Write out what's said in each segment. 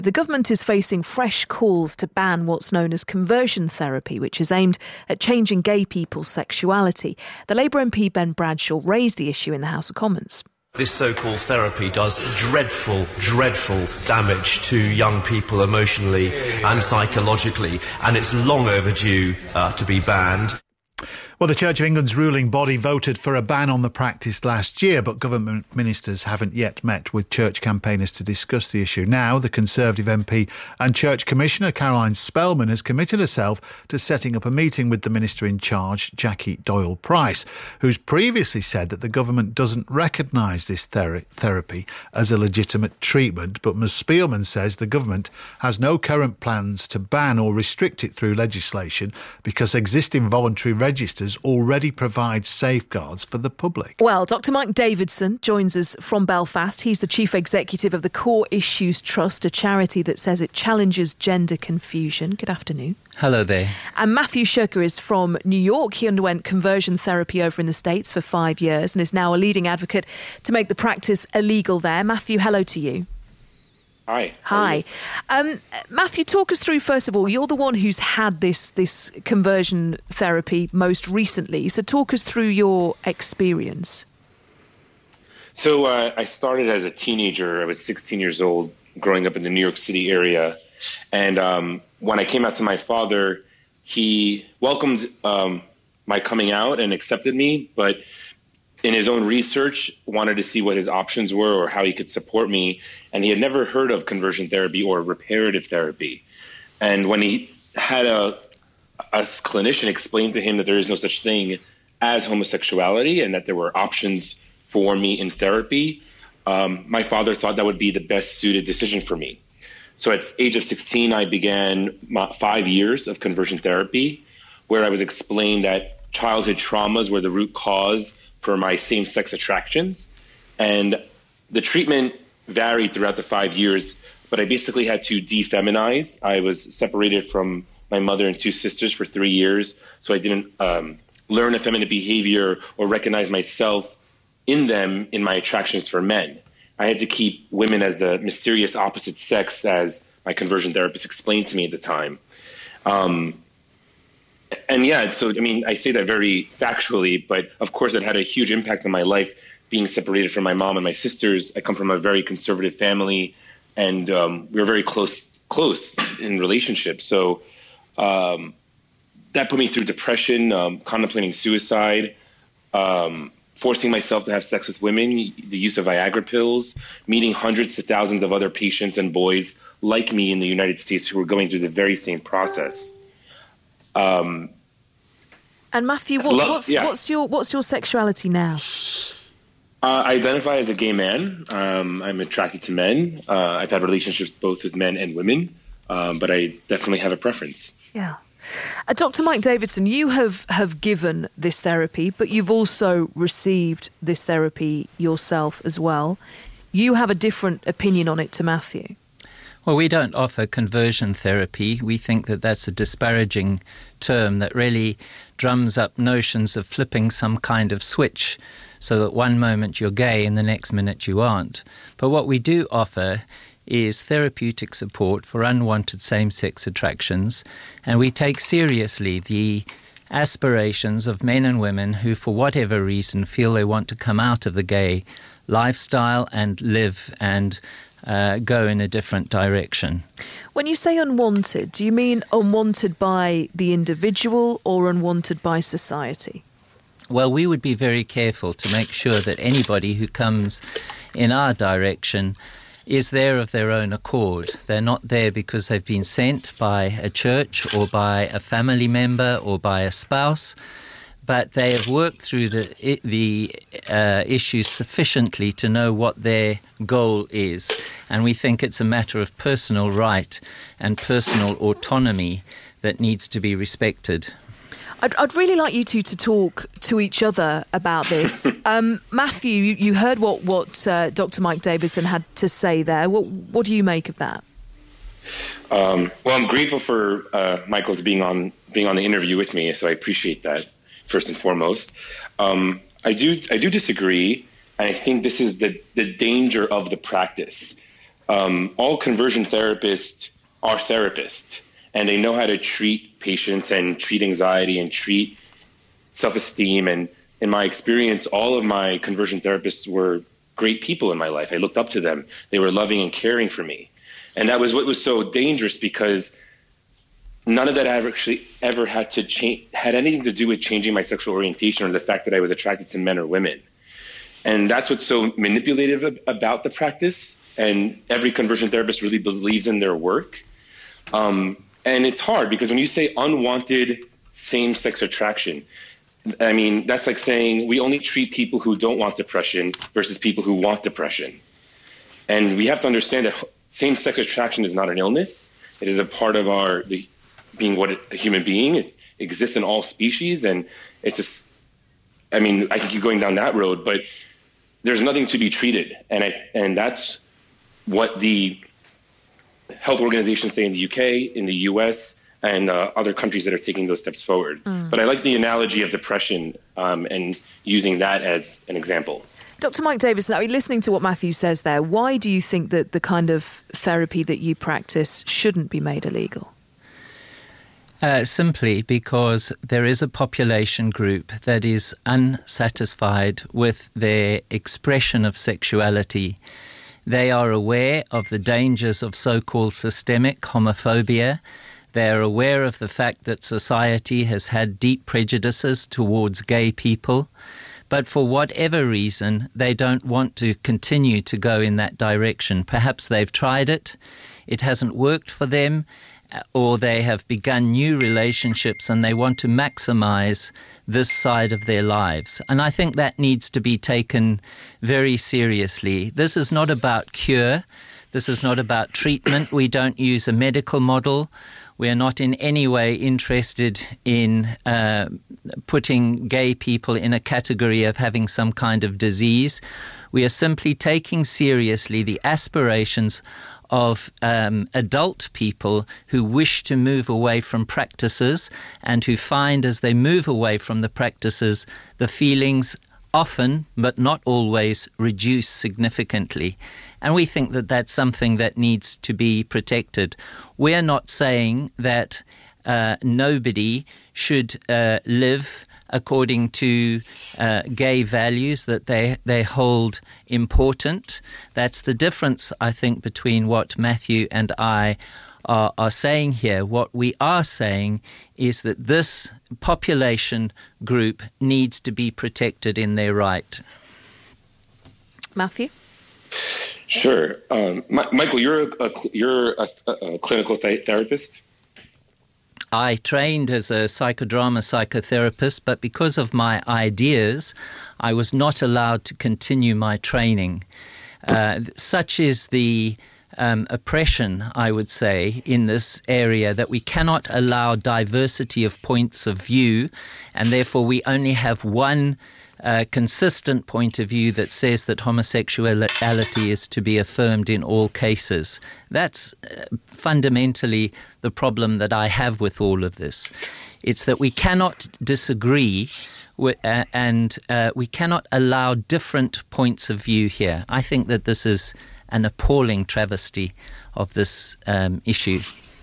The government is facing fresh calls to ban what's known as conversion therapy, which is aimed at changing gay people's sexuality. The Labour MP Ben Bradshaw raised the issue in the House of Commons. This so-called therapy does dreadful damage to young people emotionally and psychologically, and it's long overdue to be banned. Well, the Church of England's ruling body voted for a ban on the practice last year, but government ministers haven't yet met with church campaigners to discuss the issue. Now, the Conservative MP and Church Commissioner Caroline Spellman has committed herself to setting up a meeting with the minister in charge, Jackie Doyle-Price, who's previously said that the government doesn't recognise this therapy as a legitimate treatment. But Ms Spellman says the government has no current plans to ban or restrict it through legislation because existing voluntary registers already provide safeguards for the public. Well, Dr Mike Davidson joins us from Belfast. He's the Chief Executive of the Core Issues Trust, a charity that says it challenges gender confusion. Good afternoon. Hello there. And Matthew Shirker is from New York. He underwent conversion therapy over in the States for 5 years and is now a leading advocate to make the practice illegal there. Matthew, hello to you. Hi. Matthew, talk us through, first of all, you're the one who's had this conversion therapy most recently. So talk us through your experience. So I started as a teenager. I was 16 years old, growing up in the New York City area. And when I came out to my father, he welcomed my coming out and accepted me, but in his own research, wanted to see what his options were or how he could support me. And he had never heard of conversion therapy or reparative therapy. And when he had a clinician explain to him that there is no such thing as homosexuality and that there were options for me in therapy, my father thought that would be the best suited decision for me. So at the age of 16, I began 5 years of conversion therapy, where I was explained that childhood traumas were the root cause for my same-sex attractions. And the treatment varied throughout the 5 years, but I basically had to defeminize. I was separated from my mother and 2 sisters for 3 years, so I didn't learn effeminate behavior or recognize myself in them in my attractions for men. I had to keep women as the mysterious opposite sex, as my conversion therapist explained to me at the time. And yeah, so, I mean, I say that very factually, but of course it had a huge impact on my life, being separated from my mom and my sisters. I come from a very conservative family, and we were very close in relationships. So that put me through depression, contemplating suicide, forcing myself to have sex with women, the use of Viagra pills, meeting hundreds to thousands of other patients and boys like me in the United States who were going through the very same process. And Matthew, what's your sexuality now? I identify as a gay man. I'm attracted to men. I've had relationships both with men and women, but I definitely have a preference. Yeah. Dr. Mike Davidson, you have given this therapy, but you've also received this therapy yourself as well. You have a different opinion on it to Matthew. Well, we don't offer conversion therapy. We think that that's a disparaging term that really drums up notions of flipping some kind of switch so that one moment you're gay and the next minute you aren't. But what we do offer is therapeutic support for unwanted same-sex attractions, and we take seriously the aspirations of men and women who, for whatever reason, feel they want to come out of the gay lifestyle and live and go in a different direction. When you say unwanted, do you mean unwanted by the individual or unwanted by society? Well, we would be very careful to make sure that anybody who comes in our direction is there of their own accord. They're not there because they've been sent by a church or by a family member or by a spouse, but they have worked through the issues sufficiently to know what their goal is. And we think it's a matter of personal right and personal autonomy that needs to be respected. I'd really like you two to talk to each other about this. Matthew, you heard what Dr. Mike Davidson had to say there. What do you make of that? Well, I'm grateful for Michael being on the interview with me, so I appreciate that. First and foremost, I do disagree, and I think this is the danger of the practice. all conversion therapists are therapists, and they know how to treat patients and treat anxiety and treat self-esteem. And in my experience, all of my conversion therapists were great people in my life. I looked up to them. They were loving and caring for me. And that was what was so dangerous, because none of that actually ever had anything to do with changing my sexual orientation or the fact that I was attracted to men or women. And that's what's so manipulative about the practice. And every conversion therapist really believes in their work. And it's hard, because when you say unwanted same-sex attraction, I mean, that's like saying we only treat people who don't want depression versus people who want depression. And we have to understand that same-sex attraction is not an illness. It is a part of being a human being. It exists in all species. And it's just, I mean, I can keep going down that road, but there's nothing to be treated. And that's what the health organizations say in the UK, in the US, and other countries that are taking those steps forward. But I like the analogy of depression and using that as an example. Dr. Mike Davidson, I mean, listening to what Matthew says there, why do you think that the kind of therapy that you practice shouldn't be made illegal? Simply because there is a population group that is unsatisfied with their expression of sexuality. They are aware of the dangers of so-called systemic homophobia. They are aware of the fact that society has had deep prejudices towards gay people. But for whatever reason, they don't want to continue to go in that direction. Perhaps they've tried it, it hasn't worked for them, or they have begun new relationships and they want to maximize this side of their lives. And I think that needs to be taken very seriously. This is not about cure. This is not about treatment. We don't use a medical model. We are not in any way interested in putting gay people in a category of having some kind of disease. We are simply taking seriously the aspirations of adult people who wish to move away from practices and who find as they move away from the practices, the feelings often, but not always, reduce significantly. And we think that that's something that needs to be protected. We're not saying that nobody should live according to gay values that they hold important. That's the difference, I think, between what Matthew and I are saying here. What we are saying is that this population group needs to be protected in their right. Matthew? Sure. Michael, you're a clinical therapist? I trained as a psychodrama psychotherapist, but because of my ideas, I was not allowed to continue my training. Such is the oppression, I would say, in this area, that we cannot allow diversity of points of view, and therefore we only have one consistent point of view that says that homosexuality is to be affirmed in all cases. That's fundamentally the problem that I have with all of this. It's that we cannot disagree and we cannot allow different points of view here. I think that this is an appalling travesty of this issue.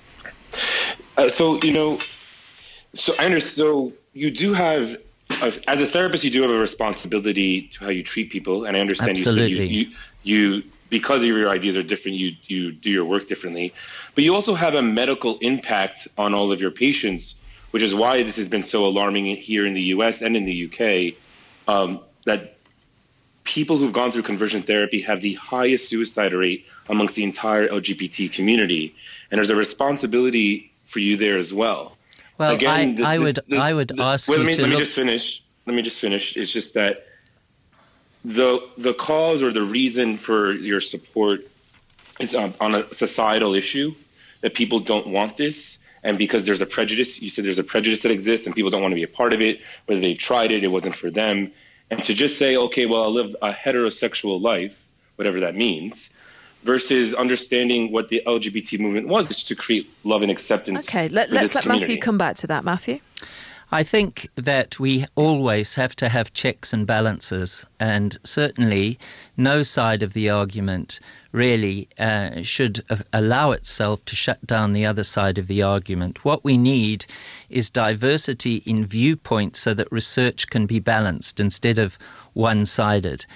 So I understand. So you do have, as a therapist, you do have a responsibility to how you treat people, and I understand. Absolutely. You because of your ideas are different, you do your work differently, but you also have a medical impact on all of your patients, which is why this has been so alarming here in the U.S. and in the U.K. That people who've gone through conversion therapy have the highest suicide rate amongst the entire LGBT community, and there's a responsibility for you there as well. Well, again, I would ask you to let me just finish. It's just that the cause or the reason for your support is on a societal issue, that people don't want this, and because there's a prejudice. You said there's a prejudice that exists, and people don't want to be a part of it. Whether they tried it, it wasn't for them. And to just say, okay, well, I'll live a heterosexual life, whatever that means, versus understanding what the LGBT movement was, to create love and acceptance. Okay, let's let community. Matthew come back to that. Matthew? I think that we always have to have checks and balances, and certainly no side of the argument really should allow itself to shut down the other side of the argument. What we need is diversity in viewpoints so that research can be balanced instead of one-sided.